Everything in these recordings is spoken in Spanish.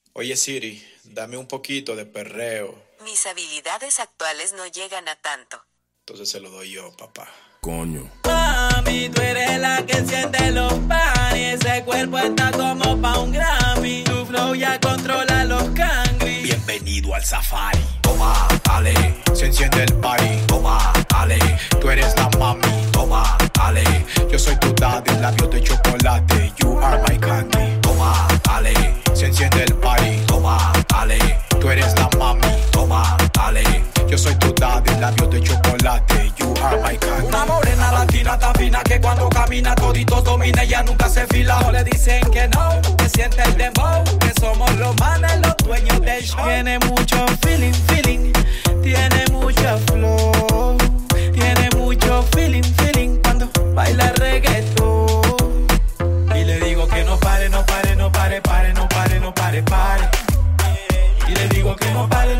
Oye Siri, dame un poquito de perreo. Mis habilidades actuales no llegan a tanto. Entonces se lo doy yo, papá. Coño. Mami, tú eres la que enciende los panes. Ese cuerpo está como pa' un Grammy. Tu flow ya controla los cangris. Bienvenido al safari. Toma, dale, se enciende el party. Toma, dale, tú eres la mami. Toma, dale, yo soy tu daddy, labios de chocolate. You are my candy. Toma, dale, se enciende el party. Toma, dale, tú eres la mami. Toma, dale, yo soy tu daddy, labios de chocolate. You are my candy. Una morena latina tan fina que cuando camina todito domina, ella nunca se fila. No le dicen que no, que siente el dembow, que somos los manes, los dueños del show. Tiene mucho feeling, tiene mucha flow, tiene mucho feeling cuando baila reggaetón. Y le digo que no pare. Y le digo que no pare.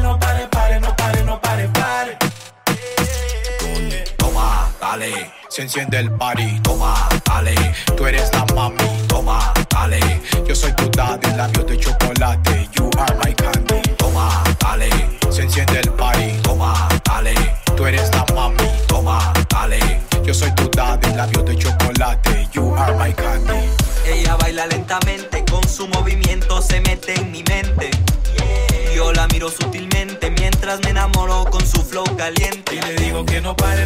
Toma, dale, se enciende el party. Toma, dale, tú eres la mami. Toma, dale, yo soy tu daddy, labios de chocolate. You are my candy. Toma, dale, se enciende el party. Toma, dale, tú eres la mami. Toma, dale, yo soy tu daddy, labios de chocolate. You are my candy. Ella baila lentamente, con su movimiento se mete en mi mente. Yo la miro sutilmente mientras me enamoro con su flow caliente. Y le digo que no pare.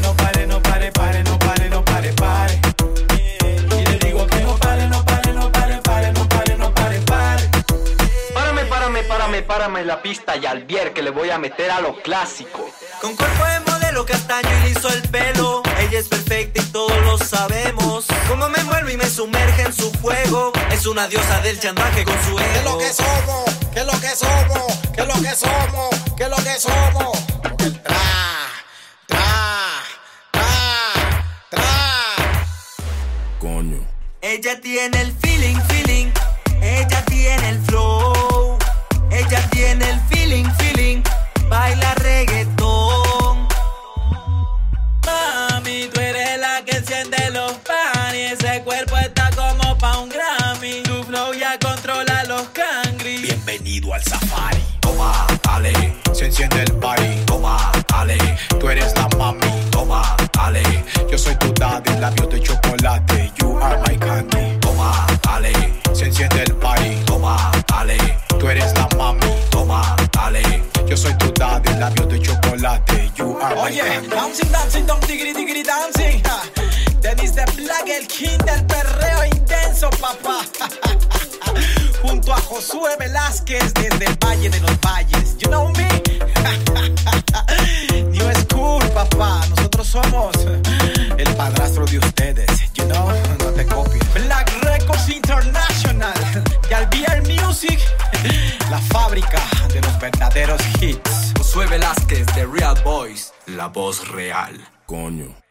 Y le digo que no pare. Párame la pista y al Bier que le voy a meter a lo clásico. Con cuerpo de modelo, castaño y liso el pelo. Ella es perfecta y todos lo sabemos. Como me envuelve y me sumerge en su juego. Es una diosa del chantaje con su ego. ¿Qué es lo que somos? Porque el tra. Coño. Ella tiene el feeling. Ella tiene el flow. Ella tiene el feeling. Baila reggaetón. Mami, tú eres la que enciende los panes. Ese cuerpo está como pa' un Grammy. Tu flow ya controla los cangris. Bienvenido al safari. Toma, dale, se enciende el party. Toma, dale, tú eres la mami. Toma, dale, yo soy tu daddy, labios de chocolate. You are my candy. Toma, dale, se enciende el party. Toma, dale, tú eres la mami. Toma, dale, yo soy tu daddy, labios de chocolate. You are my candy. Dancing, don't diggity dancing. Dennis the Black, el king del perreo intenso, papá. Junto a Josué Velázquez desde el Valle de los Valles. You know me? New School, papá. Nosotros somos el padrastro de ustedes. You know, no te copies. Black Records International. Yalbier Music. La fábrica de los verdaderos hits. Josué Velázquez, The Real Boys. La voz real. Coño.